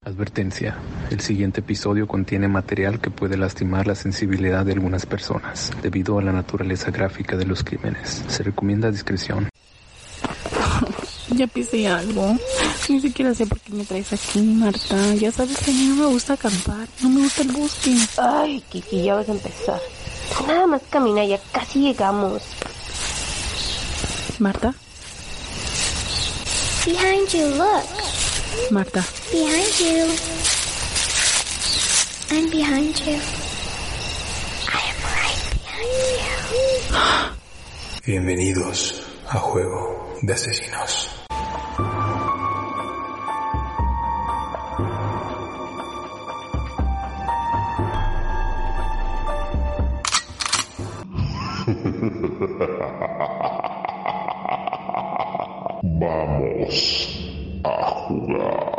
Advertencia: el siguiente episodio contiene material que puede lastimar la sensibilidad de algunas personas debido a la naturaleza gráfica de los crímenes. Se recomienda discreción. Ya pisé algo. Ni siquiera sé por qué me traes aquí, Marta. Ya sabes que a mí no me gusta acampar. No me gusta el bosque. Ay, Kiki, ya vas a empezar. Nada más camina, ya casi llegamos. ¿Marta? Behind you, look. Marta. Behind you. I'm behind you. I am right behind you. Bienvenidos a Juego de Asesinos. Vamos a jugar.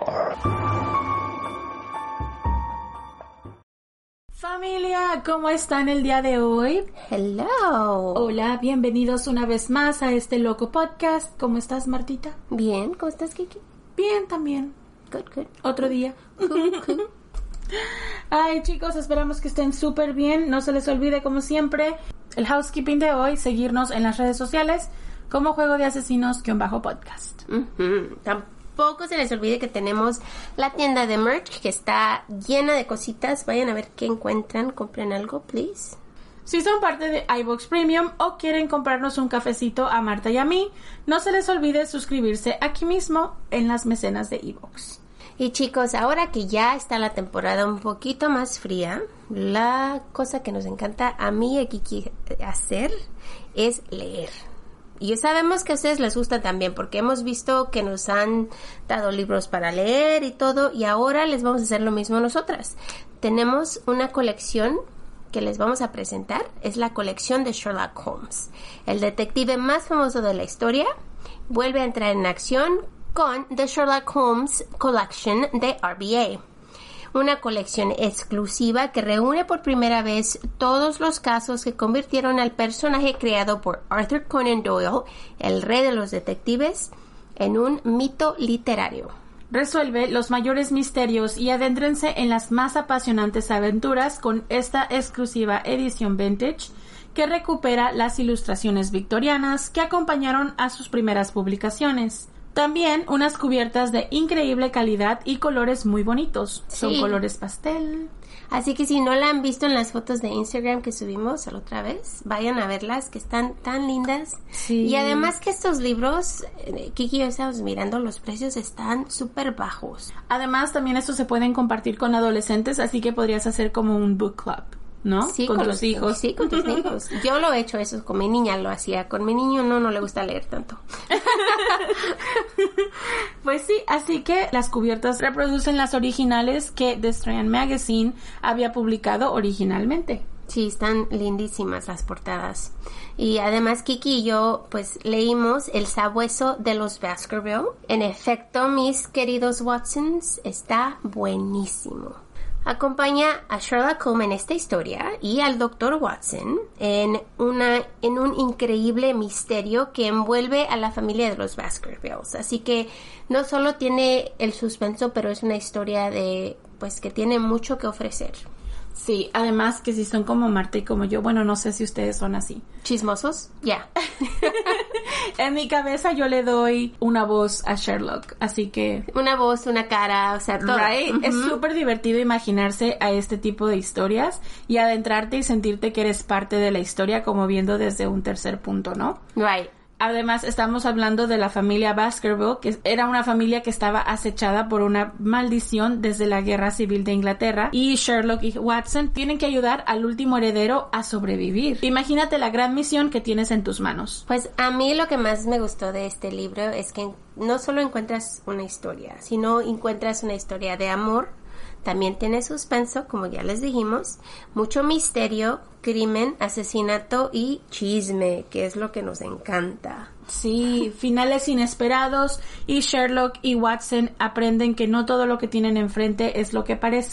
Familia, ¿cómo están el día de hoy? Hello. Hola, bienvenidos una vez más a este loco podcast. ¿Cómo estás, Martita? Bien, ¿cómo estás, Kiki? Bien, también. Good. Otro día. Ay, chicos, esperamos que estén súper bien. No se les olvide, como siempre, el housekeeping de hoy, seguirnos en las redes sociales como Juego de Asesinos-podcast. Tampoco se les olvide que tenemos la tienda de merch que está llena de cositas. Vayan a ver qué encuentran. Compren algo, please. Si son parte de iVoox Premium o quieren comprarnos un cafecito a Marta y a mí, no se les olvide suscribirse aquí mismo en las mecenas de iVoox. Y chicos, ahora que ya está la temporada un poquito más fría, la cosa que nos encanta a mí y a Kiki hacer es leer. Y sabemos que a ustedes les gusta también porque hemos visto que nos han dado libros para leer y todo, y ahora les vamos a hacer lo mismo nosotras. Tenemos una colección que les vamos a presentar, es la colección de Sherlock Holmes. El detective más famoso de la historia vuelve a entrar en acción con The Sherlock Holmes Collection de RBA. Una colección exclusiva que reúne por primera vez todos los casos que convirtieron al personaje creado por Arthur Conan Doyle, el rey de los detectives, en un mito literario. Resuelve los mayores misterios y adéntrense en las más apasionantes aventuras con esta exclusiva edición vintage que recupera las ilustraciones victorianas que acompañaron a sus primeras publicaciones. También unas cubiertas de increíble calidad y colores muy bonitos. Sí. Son colores pastel. Así que si no la han visto en las fotos de Instagram que subimos la otra vez, vayan a verlas, que están tan lindas. Sí. Y además que estos libros, Kiki y yo estábamos mirando, los precios están súper bajos. Además, también estos se pueden compartir con adolescentes, así que podrías hacer como un book club, ¿no? Sí, con tus hijos. Sí, con tus hijos. Yo lo he hecho eso, con mi niña lo hacía. Con mi niño no le gusta leer tanto. Pues sí, así que las cubiertas reproducen las originales que The Strand Magazine había publicado originalmente. Sí, están lindísimas las portadas. Y además Kiki y yo pues leímos El sabueso de los Baskerville. En efecto, mis queridos Watsons, está buenísimo. Acompaña a Sherlock Holmes en esta historia y al Dr. Watson en un increíble misterio que envuelve a la familia de los Baskervilles. Así que no solo tiene el suspenso, pero es una historia que tiene mucho que ofrecer. Sí, además que si son como Marta y como yo, bueno, no sé si ustedes son así. ¿Chismosos? Ya. En mi cabeza yo le doy una voz a Sherlock, así que... Una voz, una cara, o sea, todo. Right? Es súper divertido imaginarse a este tipo de historias y adentrarte y sentirte que eres parte de la historia como viendo desde un tercer punto, ¿no? Right. Además, estamos hablando de la familia Baskerville, que era una familia que estaba acechada por una maldición desde la Guerra Civil de Inglaterra, y Sherlock y Watson tienen que ayudar al último heredero a sobrevivir. Imagínate la gran misión que tienes en tus manos. Pues a mí lo que más me gustó de este libro es que no solo encuentras una historia, sino encuentras una historia de amor. También tiene suspenso, como ya les dijimos, mucho misterio, crimen, asesinato y chisme, que es lo que nos encanta. Sí, finales inesperados, y Sherlock y Watson aprenden que no todo lo que tienen enfrente es lo que parece,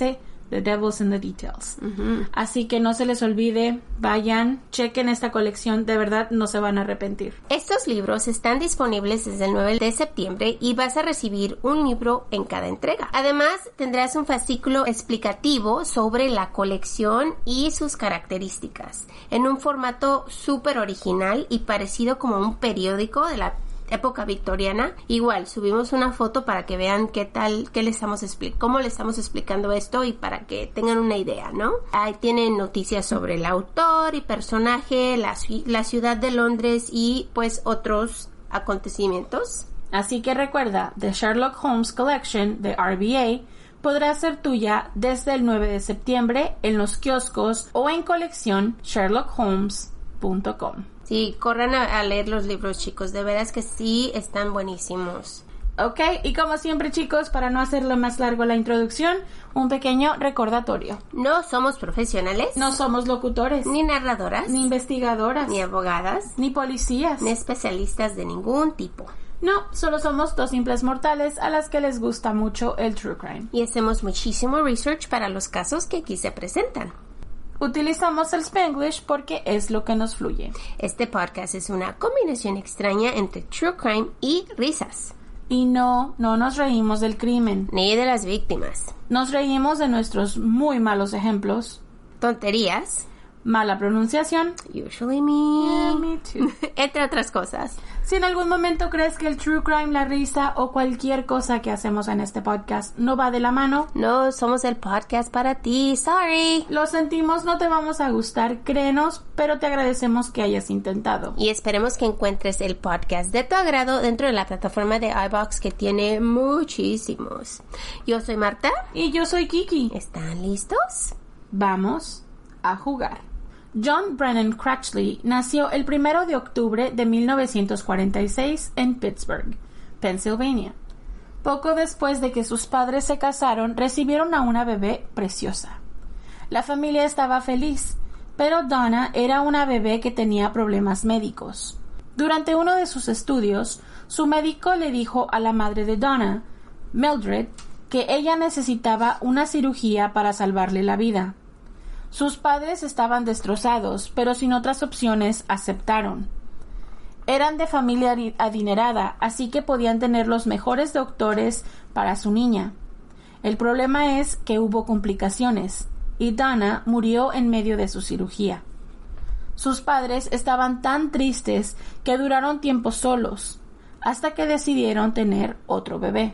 The Devil's in the Details. Así que no se les olvide, vayan, chequen esta colección, de verdad no se van a arrepentir. Estos libros están disponibles desde el 9 de septiembre y vas a recibir un libro en cada entrega. Además, tendrás un fascículo explicativo sobre la colección y sus características, en un formato súper original y parecido como un periódico de la época victoriana. Igual subimos una foto para que vean cómo le estamos explicando esto y para que tengan una idea, ¿no? Ahí tienen noticias sobre el autor y personaje, la ciudad de Londres y pues otros acontecimientos. Así que recuerda, The Sherlock Holmes Collection de RBA podrá ser tuya desde el 9 de septiembre en los kioscos o en colección sherlockholmes.com. Sí, corran a leer los libros, chicos. De veras que sí, están buenísimos. Ok, y como siempre, chicos, para no hacerlo más largo la introducción, un pequeño recordatorio. No somos profesionales. No somos locutores. Ni narradoras. Ni investigadoras. Ni abogadas. Ni policías. Ni especialistas de ningún tipo. No, solo somos dos simples mortales a las que les gusta mucho el true crime. Y hacemos muchísimo research para los casos que aquí se presentan. Utilizamos el Spanglish porque es lo que nos fluye. Este podcast es una combinación extraña entre true crime y risas. Y no nos reímos del crimen. Ni de las víctimas. Nos reímos de nuestros muy malos ejemplos. Tonterías. Mala pronunciación. Usually me. Yeah, me too. Entre otras cosas. Si en algún momento crees que el true crime, la risa o cualquier cosa que hacemos en este podcast no va de la mano, no somos el podcast para ti, sorry. Lo sentimos, no te vamos a gustar, créenos, pero te agradecemos que hayas intentado. Y esperemos que encuentres el podcast de tu agrado dentro de la plataforma de iVoox, que tiene muchísimos. Yo soy Marta. Y yo soy Kiki. ¿Están listos? Vamos a jugar. John Brennan Cratchley nació el 1 de octubre de 1946 en Pittsburgh, Pensilvania. Poco después de que sus padres se casaron, recibieron a una bebé preciosa. La familia estaba feliz, pero Donna era una bebé que tenía problemas médicos. Durante uno de sus estudios, su médico le dijo a la madre de Donna, Mildred, que ella necesitaba una cirugía para salvarle la vida. Sus padres estaban destrozados, pero sin otras opciones aceptaron. Eran de familia adinerada, así que podían tener los mejores doctores para su niña. El problema es que hubo complicaciones, y Donna murió en medio de su cirugía. Sus padres estaban tan tristes que duraron tiempo solos, hasta que decidieron tener otro bebé.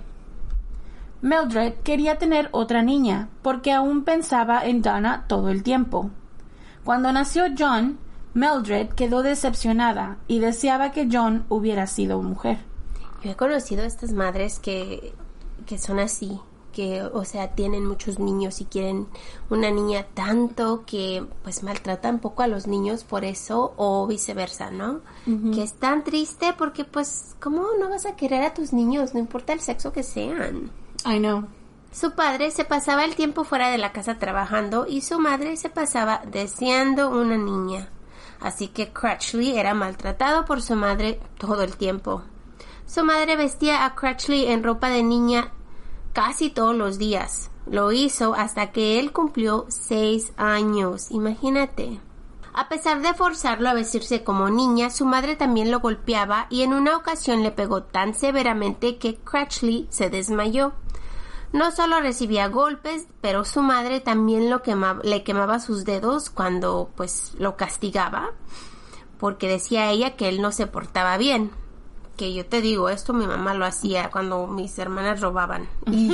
Mildred quería tener otra niña, porque aún pensaba en Donna todo el tiempo. Cuando nació John, Mildred quedó decepcionada y deseaba que John hubiera sido mujer. Yo he conocido a estas madres que son así, que, o sea, tienen muchos niños y quieren una niña tanto que, pues, maltratan poco a los niños por eso, o viceversa, ¿no? Que es tan triste porque, pues, ¿cómo no vas a querer a tus niños? No importa el sexo que sean. I know. Su padre se pasaba el tiempo fuera de la casa trabajando y su madre se pasaba deseando una niña. Así que Cratchley era maltratado por su madre todo el tiempo. Su madre vestía a Cratchley en ropa de niña casi todos los días. Lo hizo hasta que él cumplió 6 años. Imagínate. A pesar de forzarlo a vestirse como niña, su madre también lo golpeaba y en una ocasión le pegó tan severamente que Cratchley se desmayó. No solo recibía golpes, pero su madre también le quemaba sus dedos cuando, pues, lo castigaba, porque decía ella que él no se portaba bien. Que yo te digo, esto mi mamá lo hacía cuando mis hermanas robaban.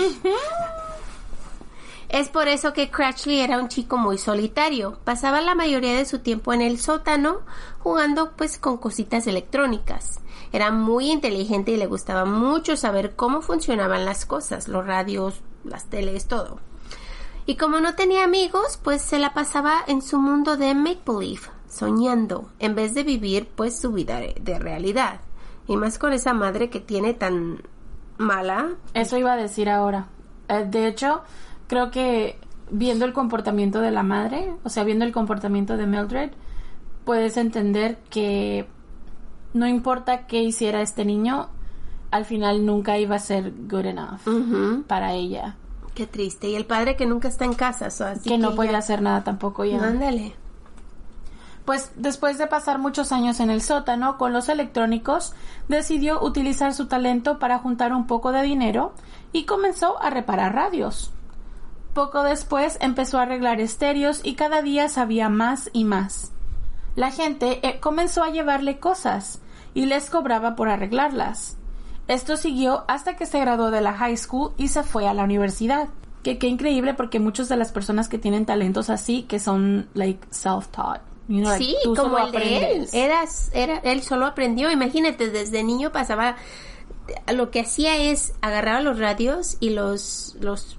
Es por eso que Cratchley era un chico muy solitario. Pasaba la mayoría de su tiempo en el sótano jugando, pues, con cositas electrónicas. Era muy inteligente y le gustaba mucho saber cómo funcionaban las cosas, los radios, las teles, todo. Y como no tenía amigos, pues se la pasaba en su mundo de make-believe, soñando, en vez de vivir, pues, su vida de realidad. Y más con esa madre que tiene tan mala. Eso iba a decir ahora. De hecho, creo que viendo el comportamiento de la madre, o sea, viendo el comportamiento de Mildred, puedes entender que no importa qué hiciera este niño, al final nunca iba a ser good enough para ella. Qué triste. Y el padre que nunca está en casa, así que no puede hacer nada tampoco ya. Ándale. Pues después de pasar muchos años en el sótano con los electrónicos, decidió utilizar su talento para juntar un poco de dinero y comenzó a reparar radios. Poco después empezó a arreglar estéreos y cada día sabía más y más. La gente comenzó a llevarle cosas y les cobraba por arreglarlas. Esto siguió hasta que se graduó de la high school y se fue a la universidad. Qué increíble, porque muchas de las personas que tienen talentos así, que son like self-taught. You know, sí, tú como solo el de él. aprendes. Él solo aprendió. Imagínate, desde niño pasaba... Lo que hacía es agarraba los radios y los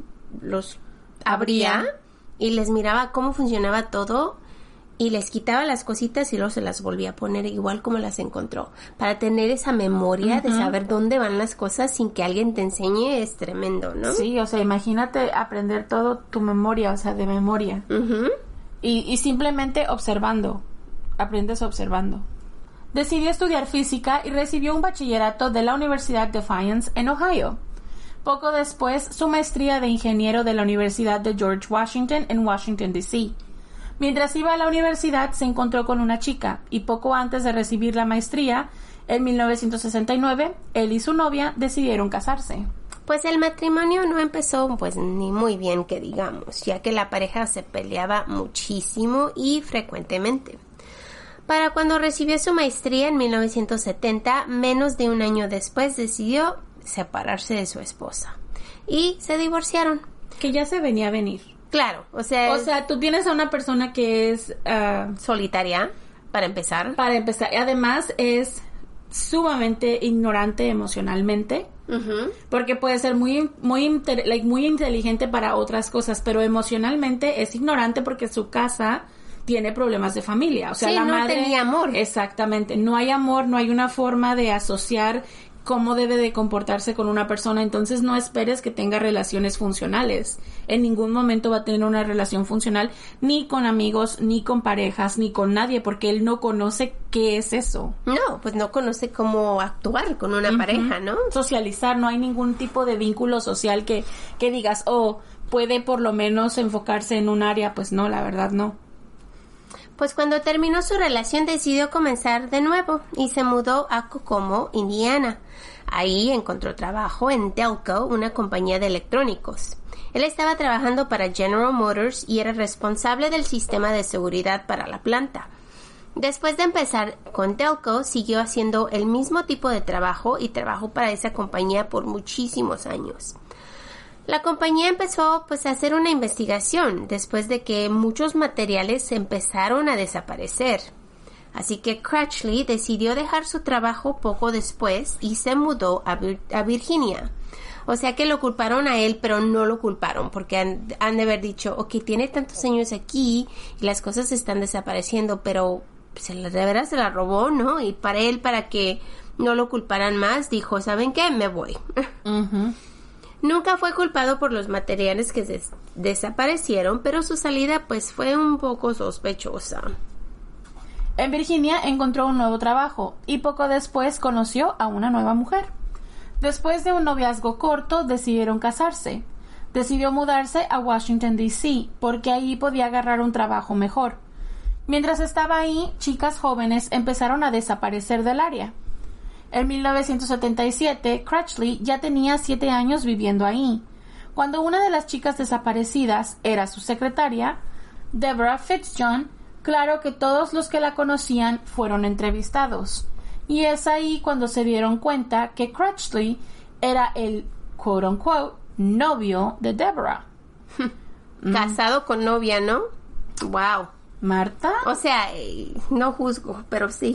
abría y les miraba cómo funcionaba todo y les quitaba las cositas y luego se las volvía a poner igual como las encontró. Para tener esa memoria de saber dónde van las cosas sin que alguien te enseñe es tremendo, ¿no? Sí, o sea, imagínate aprender todo tu memoria, o sea, de memoria. Y simplemente observando. Aprendes observando. Decidió estudiar física y recibió un bachillerato de la Universidad Defiance en Ohio. Poco después, su maestría de ingeniero de la Universidad de George Washington en Washington, D.C. Mientras iba a la universidad, se encontró con una chica, y poco antes de recibir la maestría, en 1969, él y su novia decidieron casarse. Pues el matrimonio no empezó pues ni muy bien que digamos, ya que la pareja se peleaba muchísimo y frecuentemente. Para cuando recibió su maestría en 1970, menos de un año después decidió separarse de su esposa y se divorciaron. Que ya se venía a venir. Claro, o sea, tú tienes a una persona que es solitaria, para empezar. Además es sumamente ignorante emocionalmente, porque puede ser muy inteligente para otras cosas, pero emocionalmente es ignorante porque su casa tiene problemas de familia. O sea, sí, la no madre tenía amor. Exactamente, no hay amor, no hay una forma de asociar cómo debe de comportarse con una persona, entonces no esperes que tenga relaciones funcionales. En ningún momento va a tener una relación funcional, ni con amigos, ni con parejas, ni con nadie, porque él no conoce qué es eso. No, pues no conoce cómo actuar con una pareja, ¿no? Socializar, no hay ningún tipo de vínculo social que digas, puede por lo menos enfocarse en un área. Pues no, la verdad no. Pues cuando terminó su relación decidió comenzar de nuevo y se mudó a Kokomo, Indiana. Ahí encontró trabajo en Delco, una compañía de electrónicos. Él estaba trabajando para General Motors y era responsable del sistema de seguridad para la planta. Después de empezar con Delco, siguió haciendo el mismo tipo de trabajo y trabajó para esa compañía por muchísimos años. La compañía empezó pues a hacer una investigación después de que muchos materiales empezaron a desaparecer. Así que Crutchley decidió dejar su trabajo poco después y se mudó a Virginia. O sea que lo culparon a él, pero no lo culparon porque han de haber dicho, ok, tiene tantos años aquí y las cosas están desapareciendo, pero de verdad se la robó, ¿no? Y para que no lo culparan más, dijo, ¿saben qué? Me voy. Nunca fue culpado por los materiales que desaparecieron, pero su salida pues fue un poco sospechosa. En Virginia encontró un nuevo trabajo y poco después conoció a una nueva mujer. Después de un noviazgo corto, decidieron casarse. Decidió mudarse a Washington, D.C., porque ahí podía agarrar un trabajo mejor. Mientras estaba ahí, chicas jóvenes empezaron a desaparecer del área. En 1977, Crutchley ya tenía 7 años viviendo ahí, cuando una de las chicas desaparecidas era su secretaria, Deborah Fitzjohn. Claro que todos los que la conocían fueron entrevistados, y es ahí cuando se dieron cuenta que Crutchley era el quote-unquote novio de Deborah. Casado con novia, ¿no? Wow. ¿Marta? O sea, no juzgo, pero sí.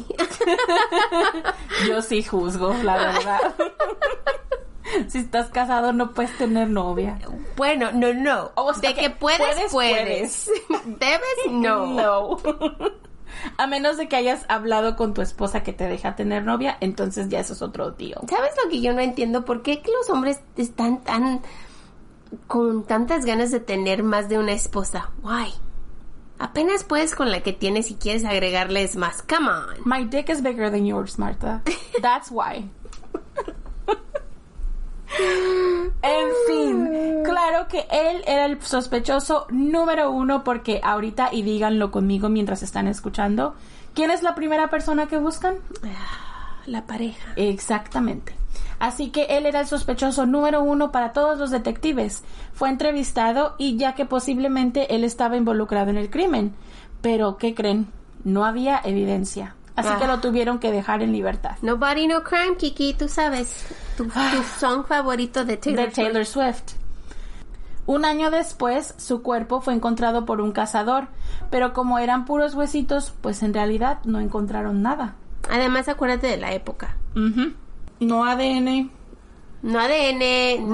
Yo sí juzgo, la verdad. Si estás casado no puedes tener novia. Bueno, no. O sea, de que puedes. Debes, no. No. A menos de que hayas hablado con tu esposa que te deja tener novia, entonces ya eso es otro tío. ¿Sabes lo que yo no entiendo? ¿Por qué que los hombres están con tantas ganas de tener más de una esposa? Why? Apenas puedes con la que tienes y quieres agregarles más. Come on. My dick is bigger than yours, Martha. That's why. En fin, claro que él era el sospechoso número 1 porque ahorita, y díganlo conmigo mientras están escuchando, ¿quién es la primera persona que buscan? La pareja. Exactamente. Así que él era el sospechoso número 1 para todos los detectives. Fue entrevistado y ya que posiblemente él estaba involucrado en el crimen. Pero, ¿qué creen? No había evidencia. Así que lo tuvieron que dejar en libertad. Nobody, no crime, Kiki, tú sabes. Tu song favorito de Taylor Swift. Un año después, su cuerpo fue encontrado por un cazador. Pero como eran puros huesitos, pues en realidad no encontraron nada. Además, acuérdate de la época. No ADN. No ADN.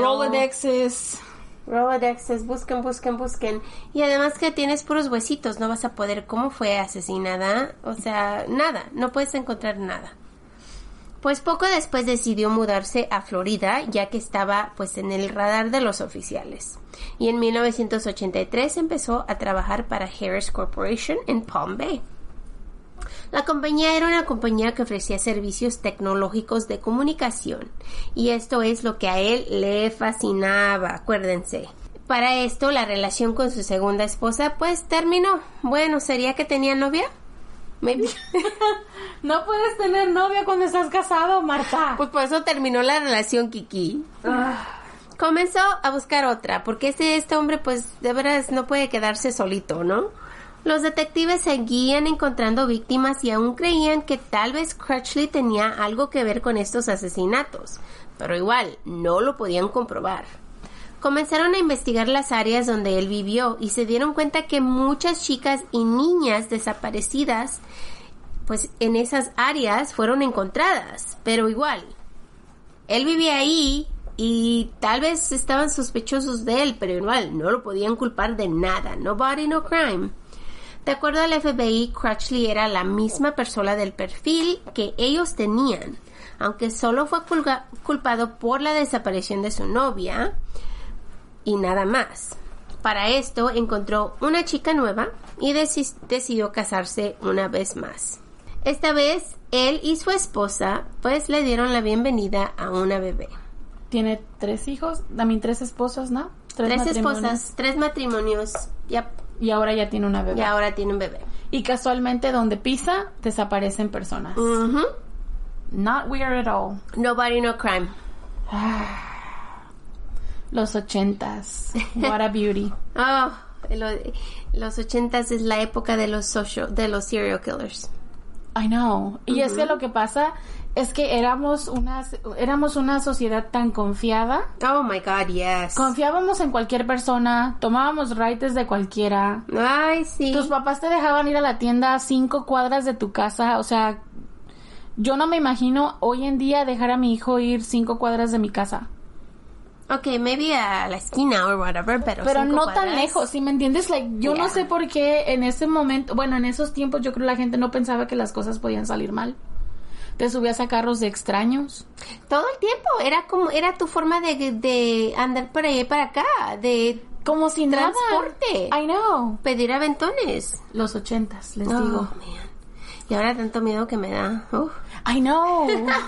Rolodexes, busquen. Y además que tienes puros huesitos, no vas a poder. ¿Cómo fue asesinada? O sea, nada, no puedes encontrar nada. Pues poco después decidió mudarse a Florida, ya que estaba pues en el radar de los oficiales. Y en 1983 empezó a trabajar para Harris Corporation en Palm Bay. La compañía era una compañía que ofrecía servicios tecnológicos de comunicación y esto es lo que a él le fascinaba, acuérdense. Para esto la relación con su segunda esposa pues terminó. Bueno, ¿sería que tenía novia? Maybe. No puedes tener novia cuando estás casado, Marta. Pues por eso terminó la relación, Kiki. Comenzó a buscar otra porque este hombre pues de veras no puede quedarse solito, ¿no? Los detectives seguían encontrando víctimas y aún creían que tal vez Crutchley tenía algo que ver con estos asesinatos, pero igual no lo podían comprobar. Comenzaron a investigar las áreas donde él vivió y se dieron cuenta que muchas chicas y niñas desaparecidas, pues en esas áreas fueron encontradas, pero igual, él vivía ahí y tal vez estaban sospechosos de él, pero igual no lo podían culpar de nada. Nobody, no crime. De acuerdo al FBI, Crutchley era la misma persona del perfil que ellos tenían, aunque solo fue culpado por la desaparición de su novia y nada más. Para esto encontró una chica nueva y decidió casarse una vez más. Esta vez, él y su esposa pues le dieron la bienvenida a una bebé. Tiene 3 hijos, también 3 esposas, ¿no? 3 esposas, 3 matrimonios, yep. Y ahora ya tiene una bebé. Y ahora tiene un bebé. Y casualmente donde pisa, desaparecen personas. Not weird at all. Nobody, no crime. Los 80s. What a beauty. Oh, los 80s es la época de los serial killers. I know. Y es que lo que pasa es que éramos una sociedad tan confiada. Oh my God, yes. Confiábamos en cualquier persona, tomábamos rides de cualquiera. Ay, sí. Tus papás te dejaban ir a la tienda a 5 cuadras de tu casa, o sea, yo no me imagino hoy en día dejar a mi hijo ir 5 cuadras de mi casa. Okay, maybe a la esquina or whatever, pero no cuadras. Tan lejos, ¿sí me entiendes? Yo no sé por qué en ese momento, bueno, en esos tiempos yo creo la gente no pensaba que las cosas podían salir mal. Te subías a carros de extraños. Todo el tiempo, era tu forma de andar por ahí para acá, de como sin transporte. Nada. I know. Pedir aventones. Los 80s, les digo. Man. Y ahora tanto miedo que me da. I know.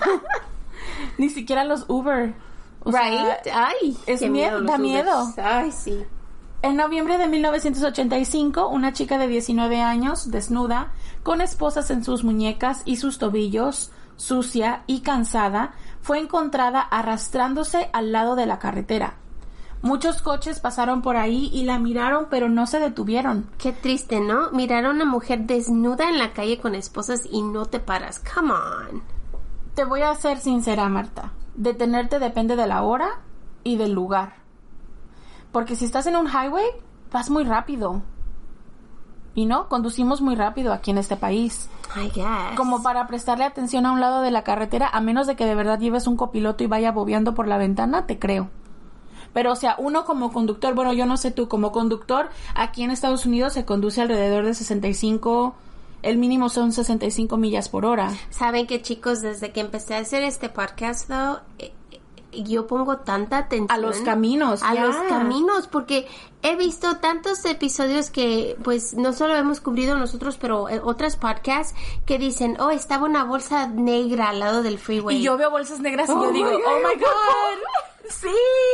Ni siquiera los Uber. Right? Ay, es miedo, da miedo. Ay, sí. En noviembre de 1985, una chica de 19 años, desnuda, con esposas en sus muñecas y sus tobillos, sucia y cansada, fue encontrada arrastrándose al lado de la carretera. Muchos coches pasaron por ahí y la miraron, pero no se detuvieron. Qué triste, ¿no? Mirar a una mujer desnuda en la calle con esposas y no te paras. Come on. Te voy a ser sincera, Marta. Detenerte depende de la hora y del lugar. Porque si estás en un highway, vas muy rápido. Y no, conducimos muy rápido aquí en este país. I guess. Como para prestarle atención a un lado de la carretera, a menos de que de verdad lleves un copiloto y vaya bobeando por la ventana, te creo. Pero, o sea, uno como conductor, bueno, yo no sé tú, como conductor, aquí en Estados Unidos se conduce alrededor de 65, el mínimo son 65 millas por hora. Saben que, chicos, desde que empecé a hacer este podcast, though, yo pongo tanta atención a los caminos, los caminos, porque he visto tantos episodios que pues no solo hemos cubrido nosotros, pero otras podcasts que dicen, estaba una bolsa negra al lado del freeway. Y yo veo bolsas negras y yo digo, oh my God. Sí.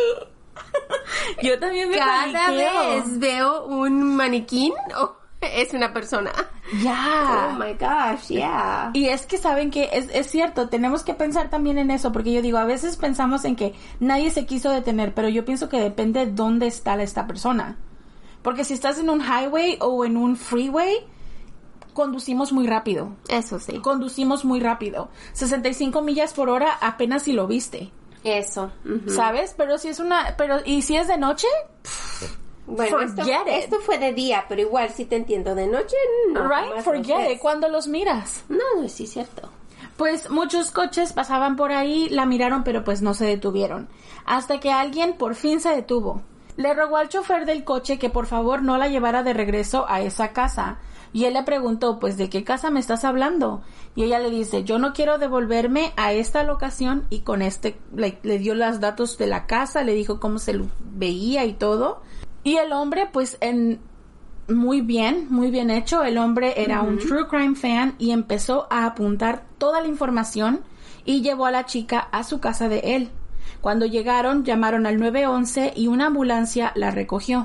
Yo también me Cada paniqueo. vez veo un maniquín o es una persona. Ya. Oh my gosh, yeah. Y es que saben que es cierto, tenemos que pensar también en eso, porque yo digo, a veces pensamos en que nadie se quiso detener, pero yo pienso que depende de dónde está esta persona. Porque si estás en un highway o en un freeway, conducimos muy rápido. Eso sí. Conducimos muy rápido. 65 millas por hora apenas si lo viste. Eso. Ujú. ¿Sabes? Pero si es y si es de noche, Bueno, esto fue de día, pero igual sí te entiendo. De noche, no. right? jamás Forget los it. ves. Cuando los miras. No, sí es cierto. Pues muchos coches pasaban por ahí, la miraron, pero pues no se detuvieron. Hasta que alguien por fin se detuvo. Le rogó al chofer del coche que por favor no la llevara de regreso a esa casa. Y él le preguntó, pues, ¿de qué casa me estás hablando? Y ella le dice, yo no quiero devolverme a esta locación. Y con le dio los datos de la casa, le dijo cómo se lo veía y todo. Y el hombre, pues, muy bien hecho. El hombre era un true crime fan y empezó a apuntar toda la información y llevó a la chica a su casa de él. Cuando llegaron, llamaron al 911 y una ambulancia la recogió.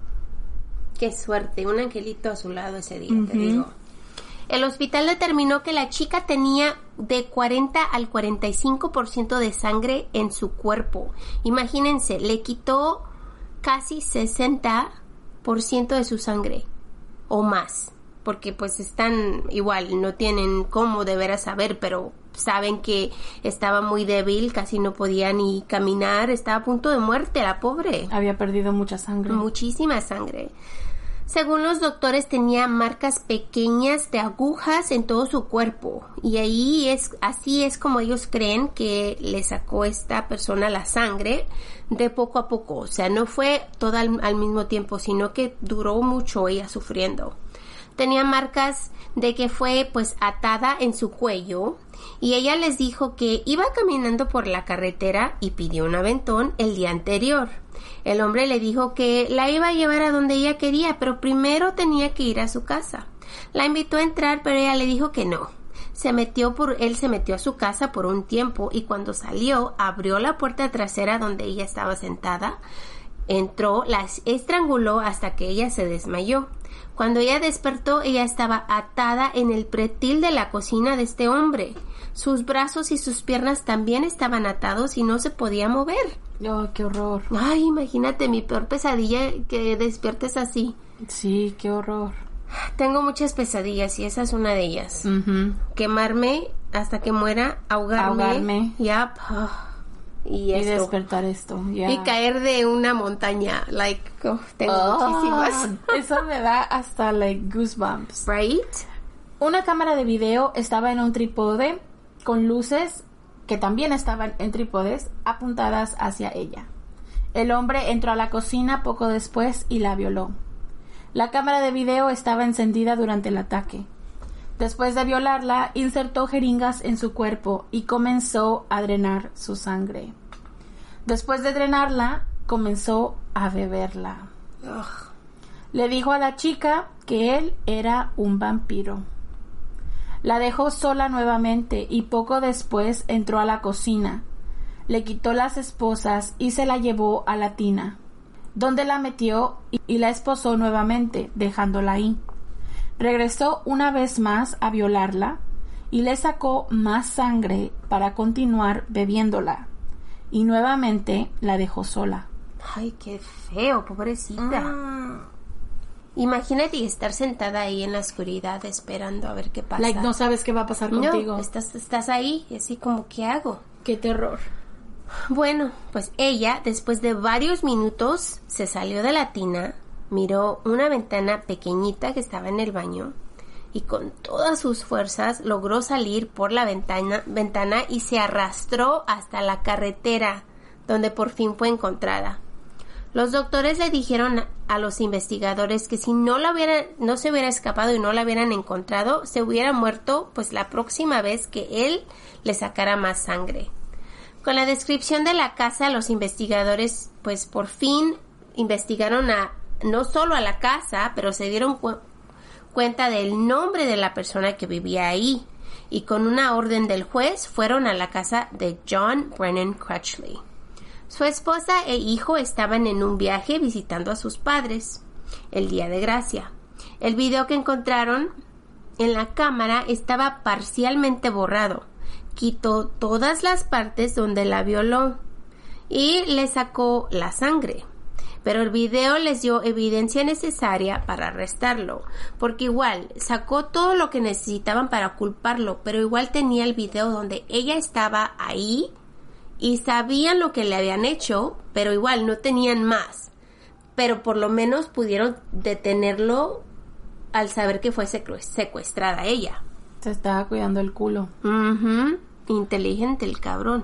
Qué suerte, un angelito a su lado ese día, te digo. El hospital determinó que la chica tenía de 40 al 45% de sangre en su cuerpo. Imagínense, le quitó casi 60% de su sangre o más. Porque pues están igual, no tienen cómo de veras saber, pero saben que estaba muy débil, casi no podía ni caminar, estaba a punto de muerte, la pobre. Había perdido mucha sangre. Muchísima sangre. Según los doctores, tenía marcas pequeñas de agujas en todo su cuerpo. Y así es como ellos creen que le sacó esta persona la sangre de poco a poco. O sea, no fue toda al mismo tiempo, sino que duró mucho ella sufriendo. Tenía marcas de que fue pues atada en su cuello. Y ella les dijo que iba caminando por la carretera y pidió un aventón el día anterior. El hombre le dijo que la iba a llevar a donde ella quería, pero primero tenía que ir a su casa. La invitó a entrar, pero ella le dijo que no. Él se metió a su casa por un tiempo y cuando salió, abrió la puerta trasera donde ella estaba sentada. Entró, la estranguló hasta que ella se desmayó. Cuando ella despertó, ella estaba atada en el pretil de la cocina de este hombre. Sus brazos y sus piernas también estaban atados y no se podía mover. Oh, qué horror. Ay, imagínate mi peor pesadilla, que despiertes así. Sí, qué horror. Tengo muchas pesadillas y esa es una de ellas. Uh-huh. Quemarme hasta que muera, ahogarme. Yep. Y despertar esto. Yeah. Y caer de una montaña. Tengo muchísimas. Eso me da hasta goosebumps. Right? Una cámara de video estaba en un trípode con luces que también estaban en trípodes apuntadas hacia ella. El hombre entró a la cocina poco después y la violó. La cámara de video estaba encendida durante el ataque. Después de violarla, insertó jeringas en su cuerpo y comenzó a drenar su sangre. Después de drenarla, comenzó a beberla. Ugh. Le dijo a la chica que él era un vampiro. La dejó sola nuevamente y poco después entró a la cocina. Le quitó las esposas y se la llevó a la tina, donde la metió y la esposó nuevamente, dejándola ahí. Regresó una vez más a violarla y le sacó más sangre para continuar bebiéndola. Y nuevamente la dejó sola. Ay, qué feo, pobrecita. Imagínate estar sentada ahí en la oscuridad esperando a ver qué pasa. No sabes qué va a pasar contigo. No, estás ahí, así como, ¿qué hago? Qué terror. Bueno, pues ella, después de varios minutos, se salió de la tina, miró una ventana pequeñita que estaba en el baño y con todas sus fuerzas logró salir por la ventana y se arrastró hasta la carretera, donde por fin fue encontrada. Los doctores le dijeron a los investigadores que si no se hubiera escapado y no la hubieran encontrado, se hubiera muerto pues la próxima vez que él le sacara más sangre. Con la descripción de la casa, los investigadores pues por fin investigaron no solo a la casa, pero se dieron cuenta del nombre de la persona que vivía ahí. Y con una orden del juez fueron a la casa de John Brennan Crutchley. Su esposa e hijo estaban en un viaje visitando a sus padres el Día de Gracia. El video que encontraron en la cámara estaba parcialmente borrado. Quitó todas las partes donde la violó y le sacó la sangre. Pero el video les dio evidencia necesaria para arrestarlo, porque igual sacó todo lo que necesitaban para culparlo, pero igual tenía el video donde ella estaba ahí y sabían lo que le habían hecho, pero igual no tenían más. Pero por lo menos pudieron detenerlo al saber que fue secuestrada ella. Se estaba cuidando el culo. Inteligente el cabrón.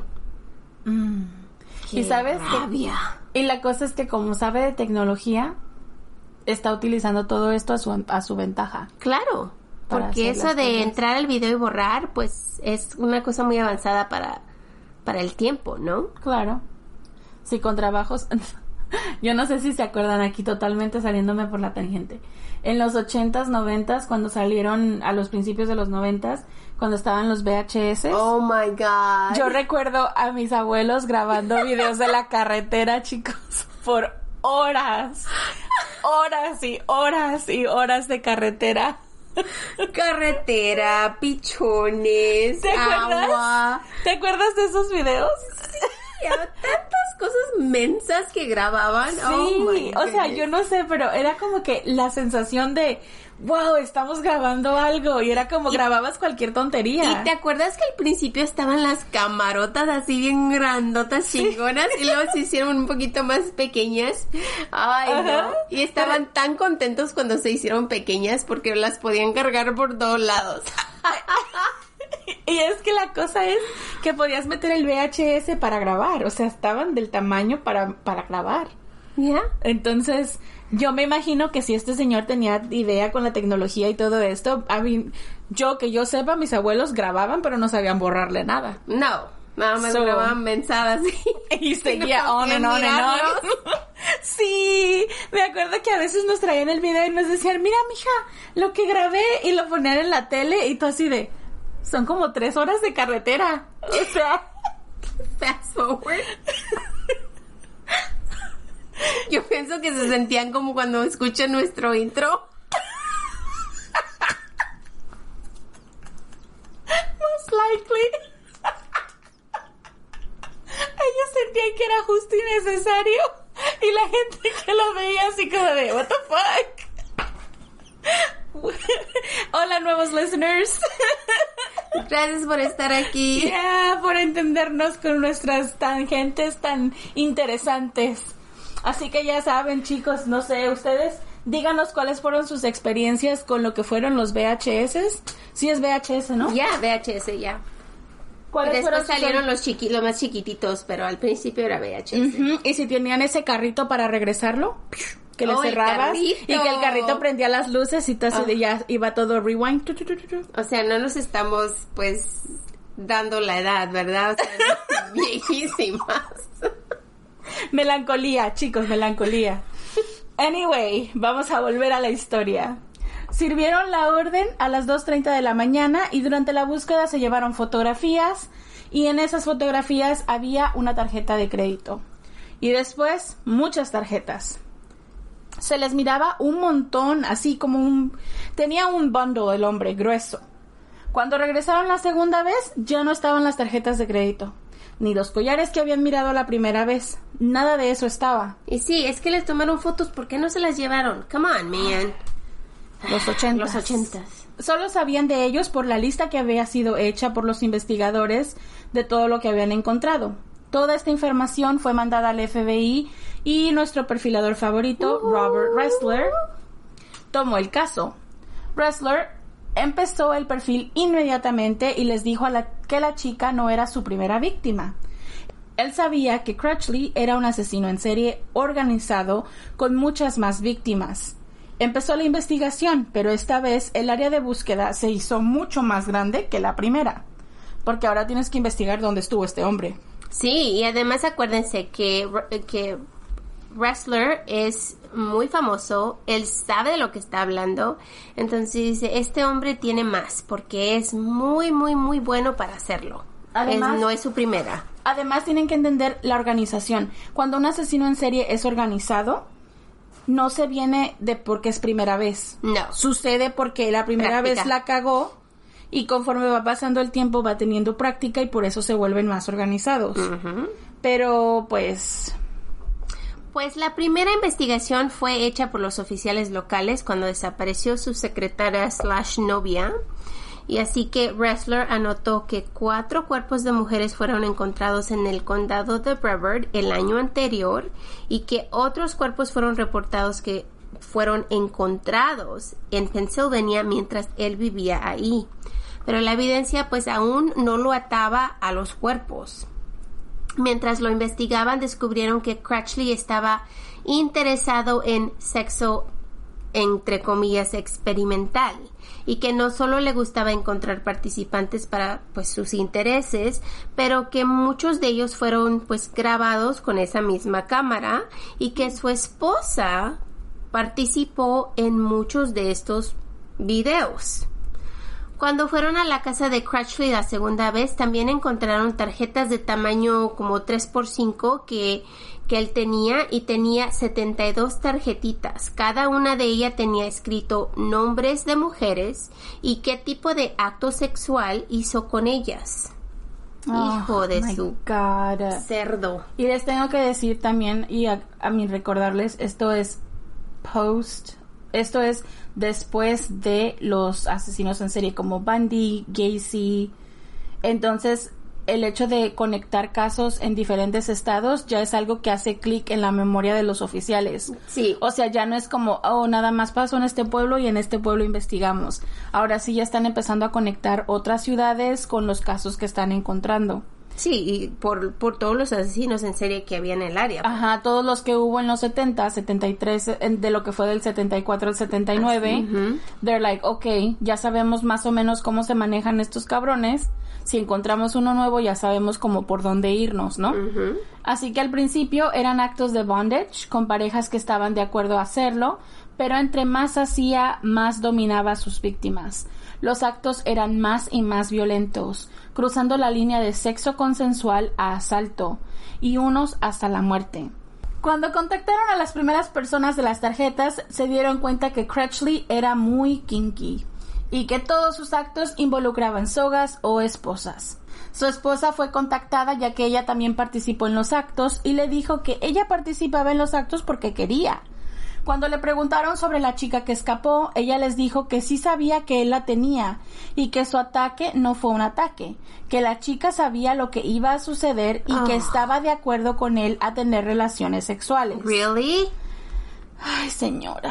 Y sabes rabia. Y la cosa es que como sabe de tecnología, está utilizando todo esto a su ventaja. Claro, porque eso de entrar al video y borrar, pues es una cosa muy avanzada para el tiempo, ¿no? Claro. Sí, con trabajos. Yo no sé si se acuerdan, aquí totalmente saliéndome por la tangente. En los 80s, 90s, cuando salieron a los principios de los 90s, cuando estaban los VHS. Oh my God. Yo recuerdo a mis abuelos grabando videos de la carretera, chicos, por horas. Horas y horas y horas de carretera. Carretera, pichones, agua. ¿Te acuerdas de esos videos? Tantas cosas mensas que grababan. Sí, oh my o sea, goodness. yo no sé, pero era como que la sensación de wow, estamos grabando algo, y era como grababas cualquier tontería. ¿Y te acuerdas que al principio estaban las camarotas así bien grandotas, chingonas, y luego se hicieron un poquito más pequeñas? Ay, no. Y estaban tan contentos cuando se hicieron pequeñas porque las podían cargar por todos lados. Y es que la cosa es que podías meter el VHS para grabar, o sea, estaban del tamaño para grabar. ¿Ya? Entonces, yo me imagino que si este señor tenía idea con la tecnología y todo esto, que yo sepa, mis abuelos grababan, pero no sabían borrarle nada. No, nada más grababan mensadas. Y seguía on and on and on. Sí, me acuerdo que a veces nos traían el video y nos decían, mira, mija, lo que grabé, y lo ponían en la tele, y tú así de, son como 3 horas de carretera. O sea, fast forward. Yo pienso que se sentían como cuando escuchan nuestro intro. Most likely. Ellos sentían que era justo y necesario, y la gente que lo veía así como de what the fuck. Hola, nuevos listeners. Gracias por estar aquí. Yeah, por entendernos con nuestras tangentes tan interesantes. Así que ya saben, chicos, no sé, ustedes díganos cuáles fueron sus experiencias con lo que fueron los VHS. Sí es VHS, ¿no? Ya, VHS, ya. Después salieron los más chiquititos, pero al principio era VHS. Y si tenían ese carrito para regresarlo, que le cerrabas y que el carrito prendía las luces y todo ya iba todo rewind. O sea, no nos estamos, pues, dando la edad, ¿verdad? O sea, viejísimas. Melancolía, chicos, melancolía. Anyway, vamos a volver a la historia. Sirvieron la orden a las 2:30 de la mañana y durante la búsqueda se llevaron fotografías, y en esas fotografías había una tarjeta de crédito. Y después, muchas tarjetas. Se les miraba un montón, así como tenía un bundle el hombre, grueso. Cuando regresaron la segunda vez, ya no estaban las tarjetas de crédito, ni los collares que habían mirado la primera vez. Nada de eso estaba. Y sí, es que les tomaron fotos, ¿por qué no se las llevaron? Come on, man. Los 80s. Solo sabían de ellos por la lista que había sido hecha por los investigadores de todo lo que habían encontrado. Toda esta información fue mandada al FBI y nuestro perfilador favorito, Robert Ressler, tomó el caso. Ressler empezó el perfil inmediatamente y les dijo que la chica no era su primera víctima. Él sabía que Crutchley era un asesino en serie organizado con muchas más víctimas. Empezó la investigación, pero esta vez el área de búsqueda se hizo mucho más grande que la primera, porque ahora tienes que investigar dónde estuvo este hombre. Sí, y además acuérdense que Ressler es muy famoso, él sabe de lo que está hablando, entonces este hombre tiene más, porque es muy, muy, muy bueno para hacerlo. Además, no es su primera. Además, tienen que entender la organización. Cuando un asesino en serie es organizado, no se viene de porque es primera vez. No. Sucede porque la primera Práctica. vez la cagó y conforme va pasando el tiempo va teniendo práctica y por eso se vuelven más organizados. Pero, pues la primera investigación fue hecha por los oficiales locales cuando desapareció su secretaria / novia. Y así que Ressler anotó que 4 cuerpos de mujeres fueron encontrados en el condado de Brevard el año anterior y que otros cuerpos fueron reportados que fueron encontrados en Pennsylvania mientras él vivía ahí. Pero la evidencia pues aún no lo ataba a los cuerpos. Mientras lo investigaban, descubrieron que Crutchley estaba interesado en sexo, entre comillas, experimental, y que no solo le gustaba encontrar participantes para pues sus intereses, pero que muchos de ellos fueron pues grabados con esa misma cámara y que su esposa participó en muchos de estos videos. Cuando fueron a la casa de Crutchley la segunda vez, también encontraron tarjetas de tamaño como 3x5 que él tenía, y tenía 72 tarjetitas. Cada una de ellas tenía escrito nombres de mujeres y qué tipo de acto sexual hizo con ellas. Hijo de su cerdo. Y les tengo que decir también, y a mí recordarles, esto es después de los asesinos en serie como Bundy, Gacy. Entonces, el hecho de conectar casos en diferentes estados ya es algo que hace clic en la memoria de los oficiales. Sí. O sea, ya no es como, nada más pasó en este pueblo y en este pueblo investigamos. Ahora sí ya están empezando a conectar otras ciudades con los casos que están encontrando. Sí, y por todos los asesinos en serie que había en el área. Ajá, todos los que hubo en los 70, 73, de lo que fue del 74 al 79, they're like, okay, ya sabemos más o menos cómo se manejan estos cabrones. Si encontramos uno nuevo, ya sabemos como por dónde irnos, ¿no? Así que al principio eran actos de bondage con parejas que estaban de acuerdo a hacerlo, pero entre más hacía, más dominaba a sus víctimas. Los actos eran más y más violentos, cruzando la línea de sexo consensual a asalto, y unos hasta la muerte. Cuando contactaron a las primeras personas de las tarjetas, se dieron cuenta que Crutchley era muy kinky, y que todos sus actos involucraban sogas o esposas. Su esposa fue contactada ya que ella también participó en los actos, y le dijo que ella participaba en los actos porque quería. Cuando le preguntaron sobre la chica que escapó, ella les dijo que sí sabía que él la tenía y que su ataque no fue un ataque, que la chica sabía lo que iba a suceder y que estaba de acuerdo con él a tener relaciones sexuales. ¿Really? Ay, señora.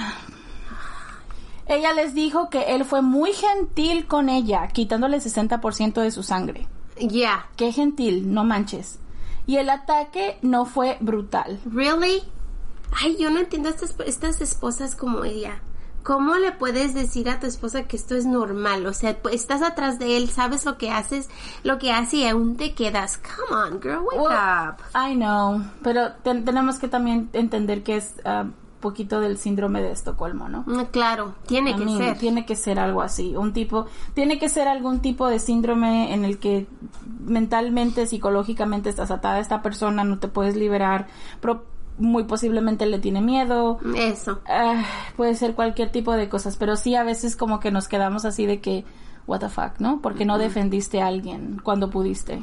Ella les dijo que él fue muy gentil con ella, quitándole 60% de su sangre. Yeah. Qué gentil, no manches. Y el ataque no fue brutal. ¿Really? Ay, yo no entiendo estas esposas como ella. ¿Cómo le puedes decir a tu esposa que esto es normal? O sea, estás atrás de él, sabes lo que hace y aún te quedas. Come on, girl, wake up. I know, pero tenemos que también entender que es poquito del síndrome de Estocolmo, ¿no? Claro, tiene que ser algo así, tiene que ser algún tipo de síndrome en el que mentalmente, psicológicamente estás atada a esta persona, no te puedes liberar, muy posiblemente le tiene miedo. Eso. Puede ser cualquier tipo de cosas, pero sí a veces como que nos quedamos así de que, what the fuck, ¿no? Porque no defendiste a alguien cuando pudiste.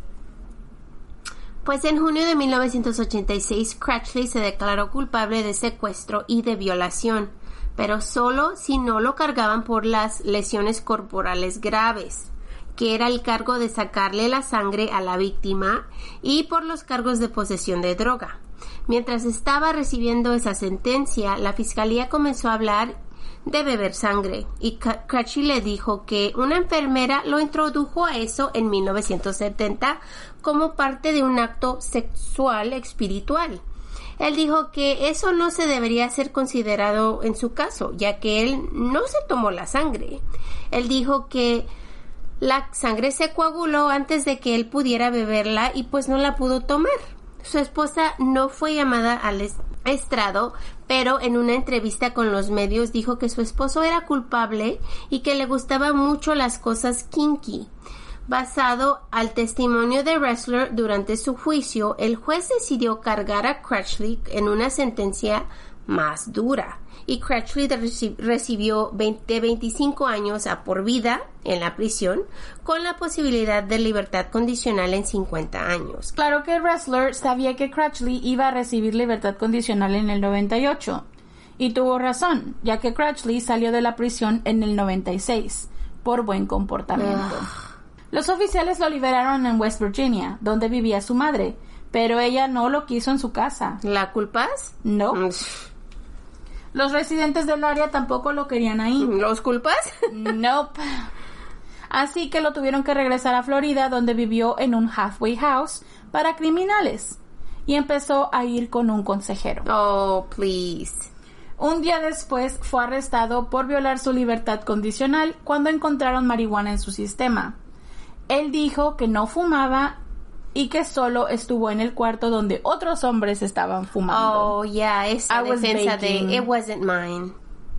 Pues en junio de 1986, Crutchley se declaró culpable de secuestro y de violación, pero solo si no lo cargaban por las lesiones corporales graves, que era el cargo de sacarle la sangre a la víctima, y por los cargos de posesión de droga. Mientras estaba recibiendo esa sentencia, la fiscalía comenzó a hablar de beber sangre, y Crutchley le dijo que una enfermera lo introdujo a eso en 1970 como parte de un acto sexual espiritual. Él dijo que eso no se debería ser considerado en su caso, ya que él no se tomó la sangre. Él dijo que la sangre se coaguló antes de que él pudiera beberla y pues no la pudo tomar. Su esposa no fue llamada al estrado, pero en una entrevista con los medios dijo que su esposo era culpable y que le gustaban mucho las cosas kinky. Basado al testimonio de Ressler durante su juicio, el juez decidió cargar a Crutchley en una sentencia más dura. Y Crutchley recibió 25 años a por vida en la prisión, con la posibilidad de libertad condicional en 50 años. Claro que Ressler sabía que Crutchley iba a recibir libertad condicional en el 98. Y tuvo razón, ya que Crutchley salió de la prisión en el 96, por buen comportamiento. Los oficiales lo liberaron en West Virginia, donde vivía su madre, pero ella no lo quiso en su casa. ¿La culpas? No. Los residentes del área tampoco lo querían ahí. ¿Los culpas? Nope. Así que lo tuvieron que regresar a Florida, donde vivió en un halfway house para criminales. Y empezó a ir con un consejero. Oh, please. Un día después fue arrestado por violar su libertad condicional cuando encontraron marihuana en su sistema. Él dijo que no fumaba y que solo estuvo en el cuarto donde otros hombres estaban fumando. Oh, yeah, esa defensa de it wasn't mine.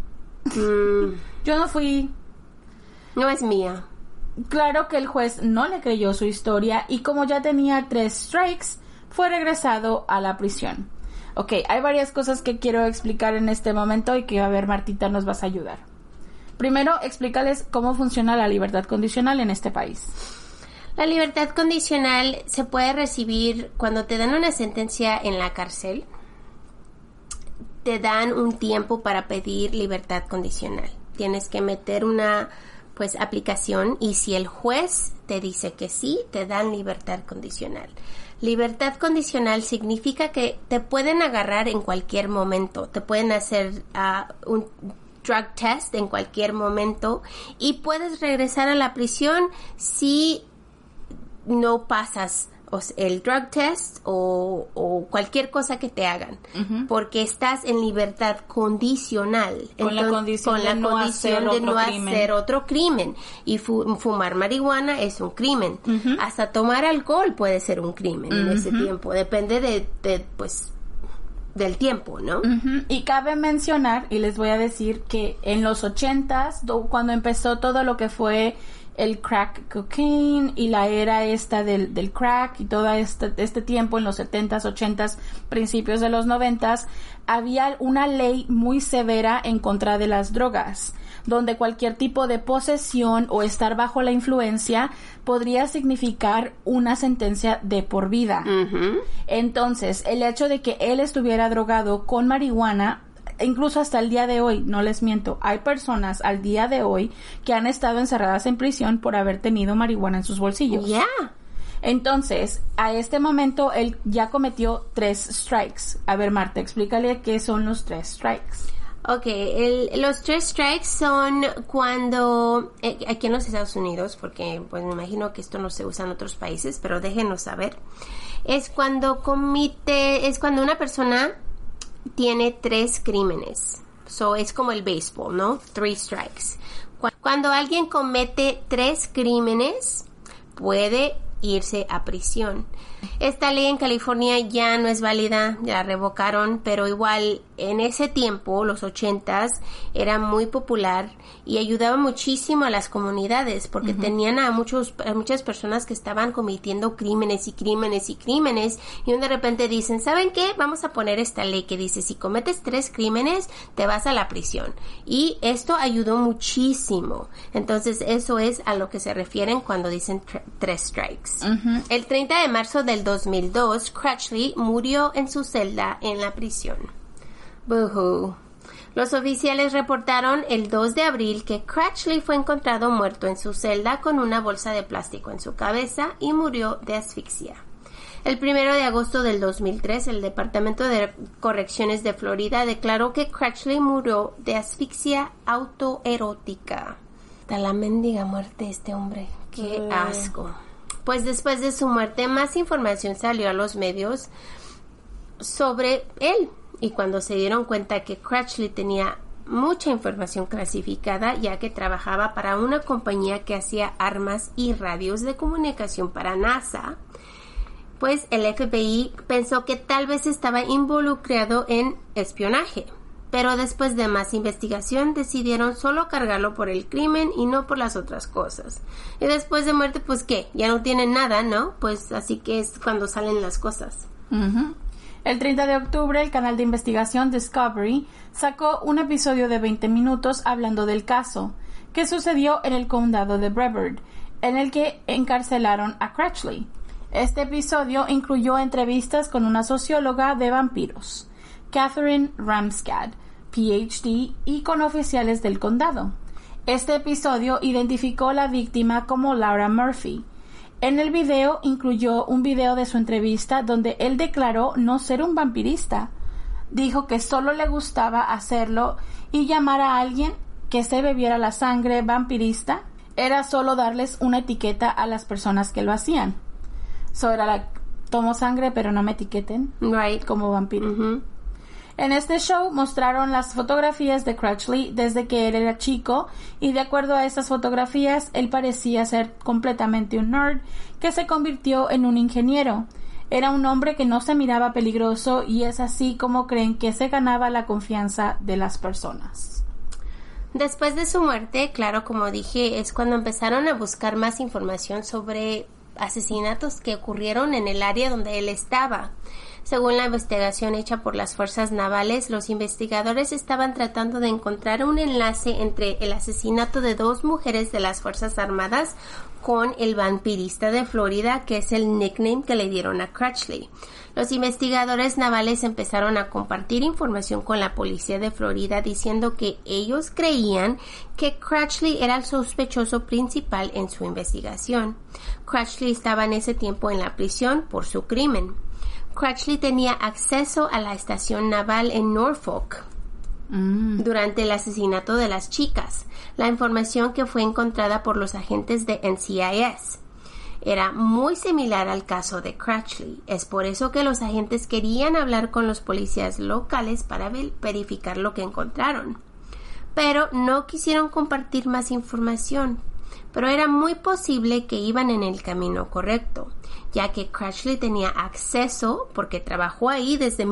Yo no fui. No es mía. Claro que el juez no le creyó su historia y como ya tenía 3 strikes, fue regresado a la prisión. Ok, hay varias cosas que quiero explicar en este momento y que, a ver, Martita, nos vas a ayudar. Primero, explícales cómo funciona la libertad condicional en este país. La libertad condicional se puede recibir cuando te dan una sentencia en la cárcel. Te dan un tiempo para pedir libertad condicional. Tienes que meter una aplicación y si el juez te dice que sí, te dan libertad condicional. Libertad condicional significa que te pueden agarrar en cualquier momento. Te pueden hacer un drug test en cualquier momento y puedes regresar a la prisión si no pasas el drug test o cualquier cosa que te hagan, porque estás en libertad condicional. Con la condición de no hacer otro crimen. Y fumar marihuana es un crimen. Hasta tomar alcohol puede ser un crimen en ese tiempo. Depende del tiempo, ¿no? Y cabe mencionar, y les voy a decir que en los 80s, cuando empezó todo lo que fue el crack cocaine y la era esta del crack y todo este tiempo en los 70s, 80s, principios de los 90s, había una ley muy severa en contra de las drogas, donde cualquier tipo de posesión o estar bajo la influencia podría significar una sentencia de por vida. Entonces, el hecho de que él estuviera drogado con marihuana, incluso hasta el día de hoy, no les miento, hay personas al día de hoy que han estado encerradas en prisión por haber tenido marihuana en sus bolsillos. Yeah. Entonces, a este momento, él ya cometió 3 strikes. A ver, Marta, explícale qué son los 3 strikes. Okay, los 3 strikes son cuando, aquí en los Estados Unidos, porque pues me imagino que esto no se usa en otros países, pero déjenos saber, es cuando una persona tiene 3 crímenes. So, es como el béisbol, ¿no? 3 strikes. Cuando alguien comete 3 crímenes, puede irse a prisión. Esta ley en California ya no es válida, ya la revocaron, pero igual en ese tiempo, los 80s, era muy popular y ayudaba muchísimo a las comunidades porque tenían a muchas personas que estaban cometiendo crímenes y de repente dicen, ¿saben qué? Vamos a poner esta ley que dice, si cometes 3 crímenes, te vas a la prisión. Y esto ayudó muchísimo. Entonces, eso es a lo que se refieren cuando dicen 3 strikes. El 30 de marzo del 2002, Crutchley murió en su celda en la prisión. Boo-hoo. Los oficiales reportaron el 2 de abril que Crutchley fue encontrado muerto en su celda con una bolsa de plástico en su cabeza y murió de asfixia. El 1 de agosto del 2003, el Departamento de Correcciones de Florida declaró que Crutchley murió de asfixia autoerótica. Da la mendiga muerte este hombre. ¡Qué asco! Pues después de su muerte, más información salió a los medios sobre él. Y cuando se dieron cuenta que Crutchley tenía mucha información clasificada, ya que trabajaba para una compañía que hacía armas y radios de comunicación para NASA, pues el FBI pensó que tal vez estaba involucrado en espionaje. pero después de más investigación decidieron solo cargarlo por el crimen y no por las otras cosas. Y después de muerte, pues ¿qué? Ya no tienen nada, ¿no? Pues así que es cuando salen las cosas. Uh-huh. El 30 de octubre, el canal de investigación Discovery sacó un episodio de 20 minutos hablando del caso, que sucedió en el condado de Brevard, en el que encarcelaron a Crutchley. Este episodio incluyó entrevistas con una socióloga de vampiros, Catherine Ramskad, PhD, y con oficiales del condado. Este episodio identificó a la víctima como Laura Murphy. En el video incluyó un video de su entrevista donde él declaró no ser un vampirista. Dijo que solo le gustaba hacerlo y llamar a alguien que se bebiera la sangre vampirista era solo darles una etiqueta a las personas que lo hacían. So era tomo sangre pero no me etiqueten como vampiro. Uh-huh. En este show mostraron las fotografías de Crutchley desde que él era chico y de acuerdo a estas fotografías él parecía ser completamente un nerd que se convirtió en un ingeniero. Era un hombre que no se miraba peligroso y es así como creen que se ganaba la confianza de las personas. Después de su muerte, claro, como dije, es cuando empezaron a buscar más información sobre asesinatos que ocurrieron en el área donde él estaba. Según la investigación hecha por las fuerzas navales, los investigadores estaban tratando de encontrar un enlace entre el asesinato de 2 mujeres de las Fuerzas Armadas con el vampirista de Florida, que es el nickname que le dieron a Crutchley. Los investigadores navales empezaron a compartir información con la policía de Florida diciendo que ellos creían que Crutchley era el sospechoso principal en su investigación. Crutchley estaba en ese tiempo en la prisión por su crimen. Crutchley tenía acceso a la estación naval en Norfolk durante el asesinato de las chicas. La información que fue encontrada por los agentes de NCIS era muy similar al caso de Crutchley. Es por eso que los agentes querían hablar con los policías locales para verificar lo que encontraron. Pero no quisieron compartir más información. Pero era muy posible que iban en el camino correcto, ya que Crutchley tenía acceso porque trabajó ahí desde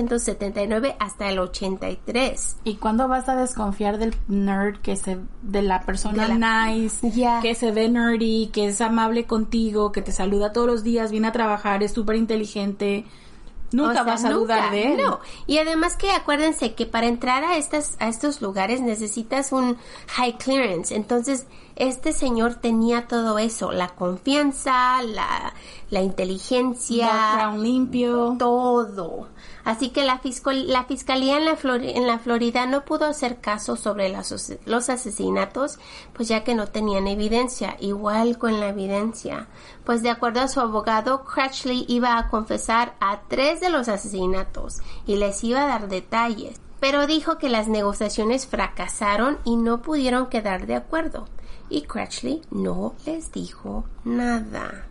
1979 hasta el 83. ¿Y cuándo vas a desconfiar del nerd de la persona nice, que se ve nerdy, que es amable contigo, que te saluda todos los días, viene a trabajar, es súper inteligente? Nunca vas a dudar de él. No. Y además que acuérdense que para entrar a estos lugares necesitas un high clearance. Entonces, este señor tenía todo eso. La confianza, la inteligencia. Background limpio. Todo. Así que la fiscalía en la Florida no pudo hacer caso sobre los asesinatos, pues ya que no tenían evidencia. Igual con la evidencia. Pues de acuerdo a su abogado, Crutchley iba a confesar a 3 de los asesinatos y les iba a dar detalles. Pero dijo que las negociaciones fracasaron y no pudieron quedar de acuerdo. Y Crutchley no les dijo nada.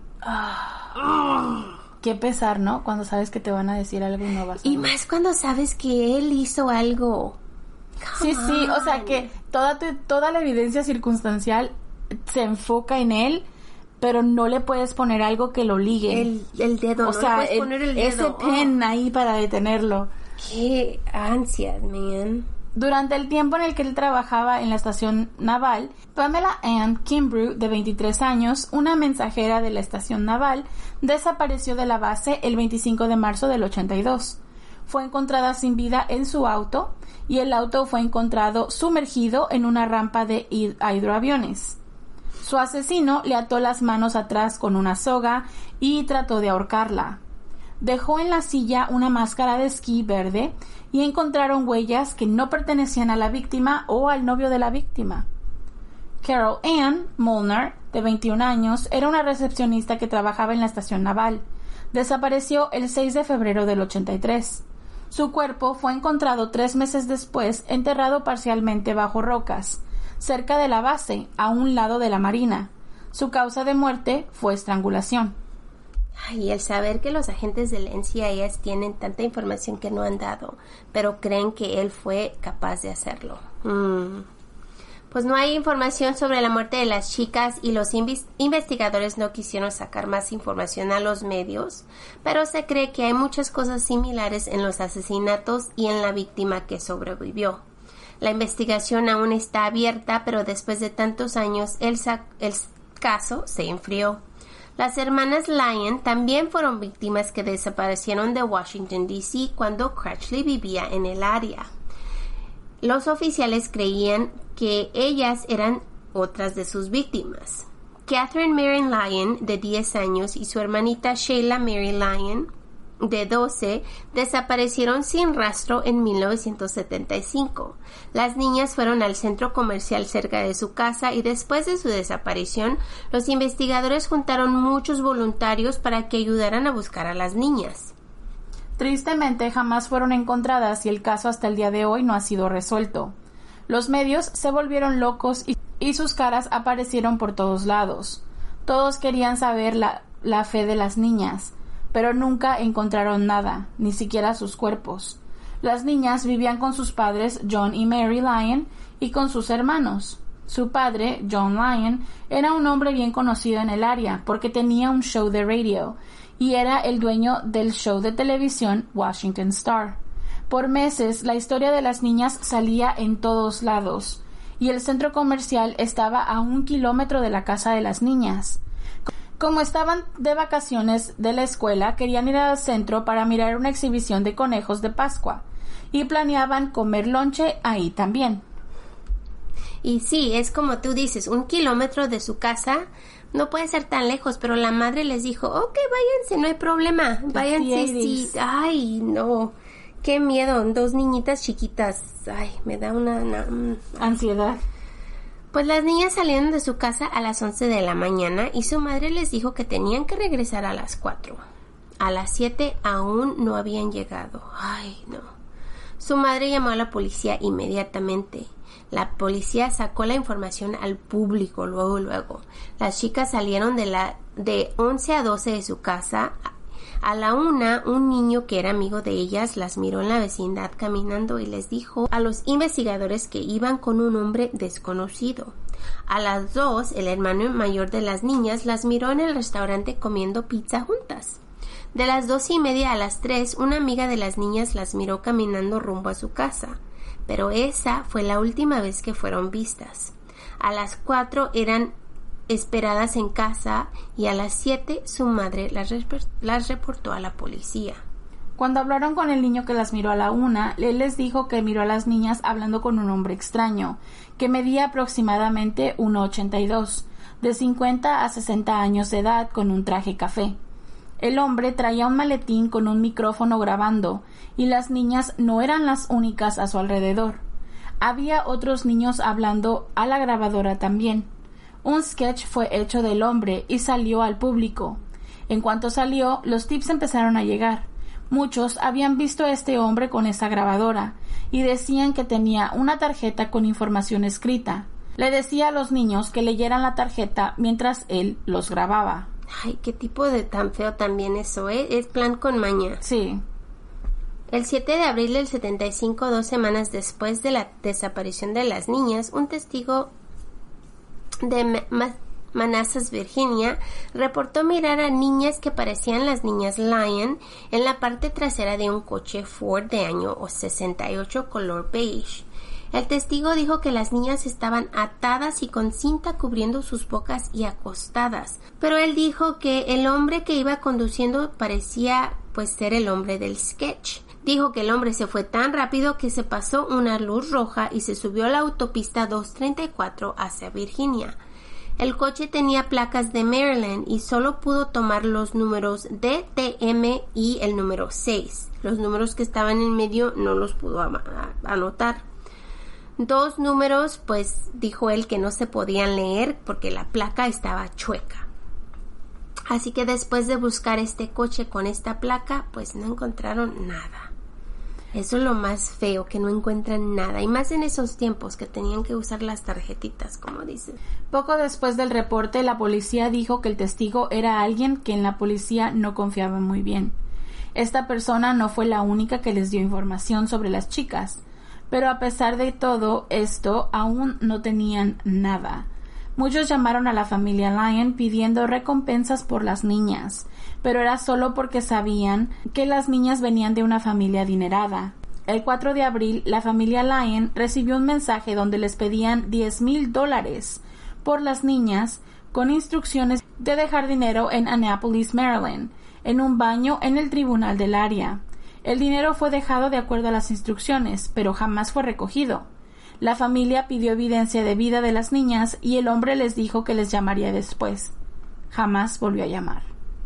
Qué pesar, ¿no? Cuando sabes que te van a decir algo y no vas a... Y más cuando sabes que él hizo algo. Sí, o sea que toda la evidencia circunstancial se enfoca en él, pero no le puedes poner algo que lo ligue. El dedo, o no sea, le puedes poner el dedo. Ese pen ahí para detenerlo. Qué ansias, man. Durante el tiempo en el que él trabajaba en la estación naval, Pamela Ann Kimbrough, de 23 años, una mensajera de la estación naval, desapareció de la base el 25 de marzo del 82. Fue encontrada sin vida en su auto y el auto fue encontrado sumergido en una rampa de hidroaviones. Su asesino le ató las manos atrás con una soga y trató de ahorcarla. Dejó en la silla una máscara de esquí verde y encontraron huellas que no pertenecían a la víctima o al novio de la víctima. Carol Ann Molnar, de 21 años, era una recepcionista que trabajaba en la estación naval. Desapareció el 6 de febrero del 83. Su cuerpo fue encontrado 3 meses después, enterrado parcialmente bajo rocas, cerca de la base, a un lado de la marina. Su causa de muerte fue estrangulación. Y el saber que los agentes del NCIS tienen tanta información que no han dado, pero creen que él fue capaz de hacerlo. Pues no hay información sobre la muerte de las chicas y los investigadores no quisieron sacar más información a los medios, pero se cree que hay muchas cosas similares en los asesinatos y en la víctima que sobrevivió. La investigación aún está abierta, pero después de tantos años el caso se enfrió. Las hermanas Lyon también fueron víctimas que desaparecieron de Washington, D.C. cuando Crutchley vivía en el área. Los oficiales creían que ellas eran otras de sus víctimas. Catherine Mary Lyon, de 10 años, y su hermanita Sheila Mary Lyon, de 12, desaparecieron sin rastro en 1975. Las niñas fueron al centro comercial cerca de su casa y después de su desaparición, los investigadores juntaron muchos voluntarios para que ayudaran a buscar a las niñas. Tristemente, jamás fueron encontradas y el caso hasta el día de hoy no ha sido resuelto. Los medios se volvieron locos y sus caras aparecieron por todos lados. Todos querían saber la fe de las niñas, pero nunca encontraron nada, ni siquiera sus cuerpos. Las niñas vivían con sus padres John y Mary Lyon y con sus hermanos. Su padre, John Lyon, era un hombre bien conocido en el área porque tenía un show de radio y era el dueño del show de televisión Washington Star. Por meses, la historia de las niñas salía en todos lados y el centro comercial estaba a 1 kilómetro de la casa de las niñas. Como estaban de vacaciones de la escuela, querían ir al centro para mirar una exhibición de conejos de Pascua y planeaban comer lonche ahí también. Y sí, es como tú dices, 1 kilómetro de su casa no puede ser tan lejos, pero la madre les dijo, ok, váyanse, no hay problema, váyanse, sí. Ay, no, qué miedo, 2 niñitas chiquitas, ay, me da una ansiedad. Pues las niñas salieron de su casa a las 11 de la mañana y su madre les dijo que tenían que regresar a las 4. A las 7 aún no habían llegado. Ay, no. Su madre llamó a la policía inmediatamente. La policía sacó la información al público luego. Las chicas salieron de 11 a 12 de su casa. A la 1, un niño que era amigo de ellas las miró en la vecindad caminando y les dijo a los investigadores que iban con un hombre desconocido. A las 2, el hermano mayor de las niñas las miró en el restaurante comiendo pizza juntas. De las 2:30 a las 3, una amiga de las niñas las miró caminando rumbo a su casa, pero esa fue la última vez que fueron vistas. A las 4 eran esperadas en casa y a las 7 su madre las reportó a la policía. Cuando hablaron con el niño que las miró a la 1, él les dijo que miró a las niñas hablando con un hombre extraño, que medía aproximadamente 1,82, de 50 a 60 años de edad, con un traje café. El hombre traía un maletín con un micrófono grabando, y las niñas no eran las únicas a su alrededor. Había otros niños hablando a la grabadora también. Un sketch fue hecho del hombre y salió al público. En cuanto salió, los tips empezaron a llegar. Muchos habían visto a este hombre con esa grabadora y decían que tenía una tarjeta con información escrita. Le decía a los niños que leyeran la tarjeta mientras él los grababa. Ay, qué tipo de tan feo también eso, ¿eh? Es plan con maña. Sí. El 7 de abril del 75, 2 semanas después de la desaparición de las niñas, un testigo de Manassas, Virginia, reportó mirar a niñas que parecían las niñas Lyon en la parte trasera de un coche Ford de año 68 color beige. El testigo dijo que las niñas estaban atadas y con cinta cubriendo sus bocas y acostadas, pero él dijo que el hombre que iba conduciendo parecía pues ser el hombre del sketch. Dijo que el hombre se fue tan rápido que se pasó una luz roja y se subió a la autopista 234 hacia Virginia. El coche tenía placas de Maryland y solo pudo tomar los números DTM y el número 6. Los números que estaban en medio no los pudo anotar. 2 números, pues dijo él que no se podían leer porque la placa estaba chueca. Así que después de buscar este coche con esta placa, pues no encontraron nada. Eso es lo más feo, que no encuentran nada. Y más en esos tiempos que tenían que usar las tarjetitas, como dicen. Poco después del reporte, la policía dijo que el testigo era alguien que en la policía no confiaba muy bien. Esta persona no fue la única que les dio información sobre las chicas. Pero a pesar de todo esto, aún no tenían nada. Muchos llamaron a la familia Lyon pidiendo recompensas por las niñas, pero era solo porque sabían que las niñas venían de una familia adinerada. El 4 de abril, la familia Lyon recibió un mensaje donde les pedían $10,000 por las niñas, con instrucciones de dejar dinero en Annapolis, Maryland, en un baño en el tribunal del área. El dinero fue dejado de acuerdo a las instrucciones, pero jamás fue recogido. La familia pidió evidencia de vida de las niñas y el hombre les dijo que les llamaría después. Jamás volvió a llamar.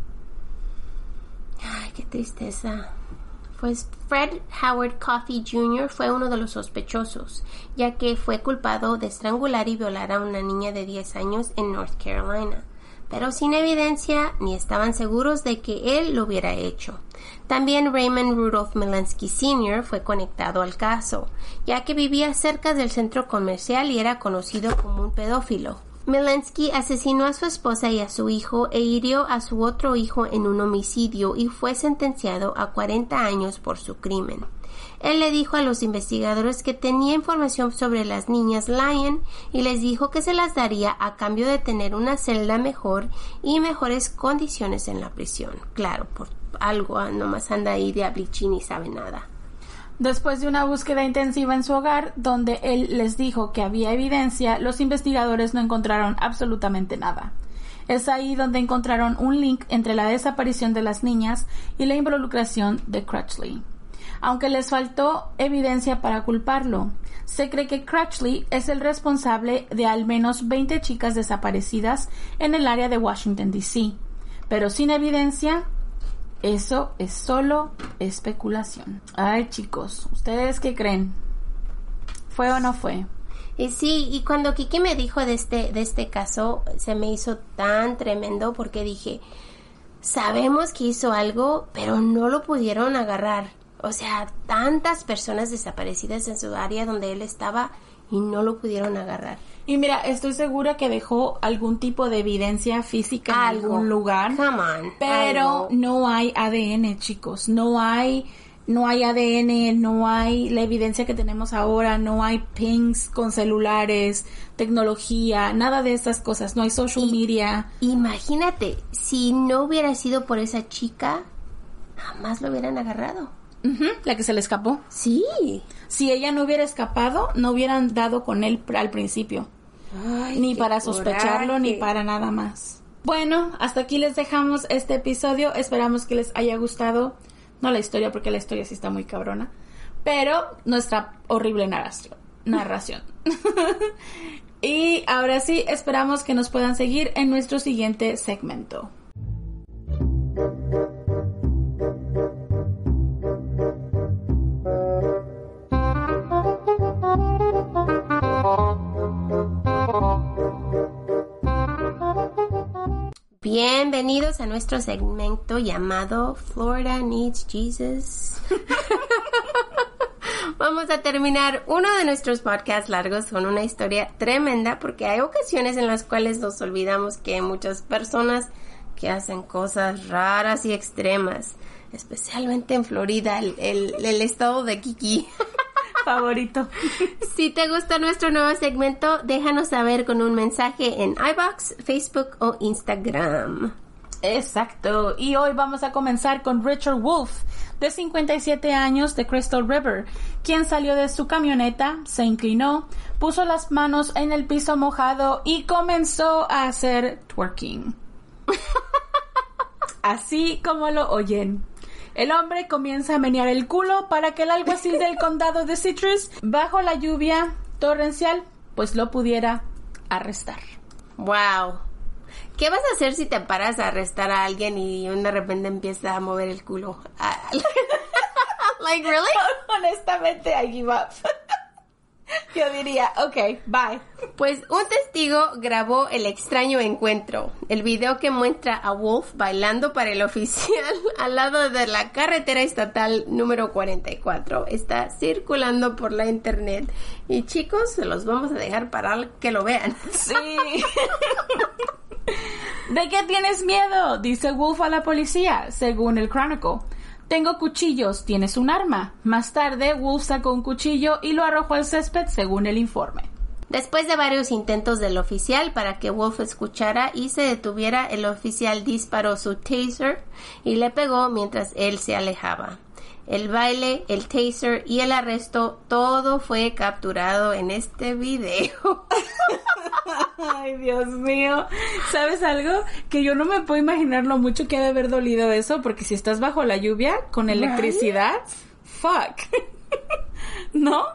Ay, qué tristeza. Pues Fred Howard Coffey Jr. fue uno de los sospechosos, ya que fue culpado de estrangular y violar a una niña de 10 años en North Carolina, pero sin evidencia ni estaban seguros de que él lo hubiera hecho. También Raymond Rudolph Melansky Sr. fue conectado al caso, ya que vivía cerca del centro comercial y era conocido como un pedófilo. Melansky asesinó a su esposa y a su hijo e hirió a su otro hijo en un homicidio y fue sentenciado a 40 años por su crimen. Él le dijo a los investigadores que tenía información sobre las niñas Lyon y les dijo que se las daría a cambio de tener una celda mejor y mejores condiciones en la prisión. Claro, por algo, nomás anda ahí de ablichín y sabe nada. Después de una búsqueda intensiva en su hogar, donde él les dijo que había evidencia, los investigadores no encontraron absolutamente nada. Es ahí donde encontraron un link entre la desaparición de las niñas y la involucración de Crutchley. Aunque les faltó evidencia para culparlo, se cree que Crutchley es el responsable de al menos 20 chicas desaparecidas en el área de Washington, D.C., pero sin evidencia. Eso es solo especulación. Ay, chicos, ¿ustedes qué creen? ¿Fue o no fue? Sí, y cuando Kiki me dijo de este caso, se me hizo tan tremendo porque dije, sabemos que hizo algo, pero no lo pudieron agarrar. O sea, tantas personas desaparecidas en su área donde él estaba y no lo pudieron agarrar. Y mira, estoy segura que dejó algún tipo de evidencia física en algún lugar. Come on. Pero no hay ADN, chicos. No hay ADN, no hay la evidencia que tenemos ahora, no hay pings con celulares, tecnología, nada de esas cosas. No hay social media. Imagínate, si no hubiera sido por esa chica, jamás lo hubieran agarrado. La que se le escapó. Sí. Si ella no hubiera escapado, no hubieran dado con él al principio. Ay, ni para sospecharlo, ni para nada más. Bueno, hasta aquí les dejamos este episodio. Esperamos que les haya gustado. No la historia, porque la historia sí está muy cabrona. Pero nuestra horrible narración. Y ahora sí, esperamos que nos puedan seguir en nuestro siguiente segmento. Bienvenidos a nuestro segmento llamado Florida Needs Jesus. Vamos a terminar uno de nuestros podcasts largos con una historia tremenda porque hay ocasiones en las cuales nos olvidamos que hay muchas personas que hacen cosas raras y extremas, especialmente en Florida, el estado de Kiki. Favorito. Si te gusta nuestro nuevo segmento, déjanos saber con un mensaje en iBox, Facebook o Instagram. Exacto. Y hoy vamos a comenzar con Richard Wolf, de 57 años, de Crystal River, quien salió de su camioneta, se inclinó, puso las manos en el piso mojado y comenzó a hacer twerking. Así como lo oyen. El hombre comienza a menear el culo para que el alguacil del condado de Citrus, bajo la lluvia torrencial, pues lo pudiera arrestar. Wow. ¿Qué vas a hacer si te paras a arrestar a alguien y de repente empieza a mover el culo? Like, really? Honestamente, I give up. Yo diría, okay, bye. Pues un testigo grabó el extraño encuentro. El video que muestra a Wolf bailando para el oficial al lado de la carretera estatal número 44 está circulando por la internet. Y chicos, se los vamos a dejar para que lo vean. Sí. ¿De qué tienes miedo?, dice Wolf a la policía, según el Chronicle. Tengo cuchillos, ¿tienes un arma? Más tarde, Wolf sacó un cuchillo y lo arrojó al césped, según el informe. Después de varios intentos del oficial para que Wolf escuchara y se detuviera, el oficial disparó su taser y le pegó mientras él se alejaba. El baile, el taser y el arresto, todo fue capturado en este video. Ay, Dios mío. ¿Sabes algo? Que yo no me puedo imaginar lo mucho que ha de haber dolido eso, porque si estás bajo la lluvia, con electricidad, fuck. ¿No?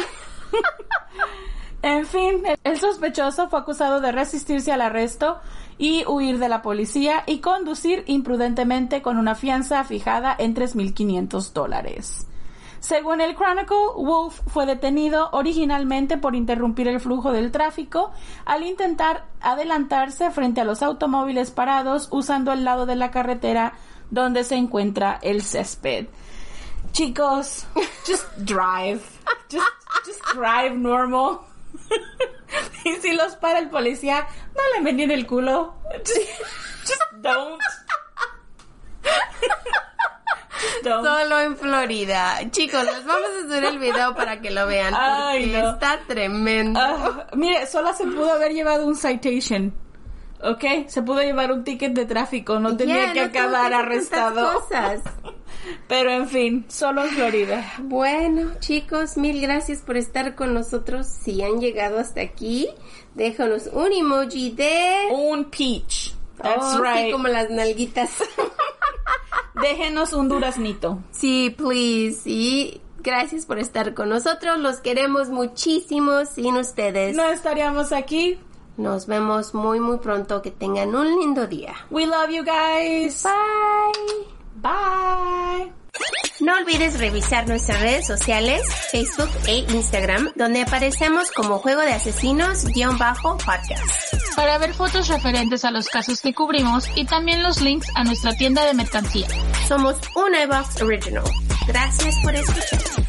En fin, el sospechoso fue acusado de resistirse al arresto y huir de la policía y conducir imprudentemente con una fianza fijada en $3,500. Según el Chronicle, Wolf fue detenido originalmente por interrumpir el flujo del tráfico al intentar adelantarse frente a los automóviles parados usando el lado de la carretera donde se encuentra el césped. Chicos, just drive. Just drive normal. Y si los para el policía, no le meneen el culo. Just don't. Solo en Florida. Chicos, les vamos a subir el video para que lo vean. Porque no. Está tremendo. Mire, solo se pudo haber llevado un citation. ¿Ok? Se pudo llevar un ticket de tráfico. No tenía que acabar arrestado. Cosas. Pero en fin, solo en Florida. Bueno, chicos, mil gracias por estar con nosotros. Si han llegado hasta aquí, déjanos un emoji de... un peach. That's right. Sí, como las nalguitas. Déjenos un duraznito. Sí, please. Y gracias por estar con nosotros. Los queremos muchísimo. Sin ustedes no estaríamos aquí. Nos vemos muy, muy pronto. Que tengan un lindo día. We love you guys. Bye. Bye. No olvides revisar nuestras redes sociales, Facebook e Instagram, donde aparecemos como Juego de Asesinos_podcast. Para ver fotos referentes a los casos que cubrimos y también los links a nuestra tienda de mercancía. Somos un iVox Original. Gracias por escuchar.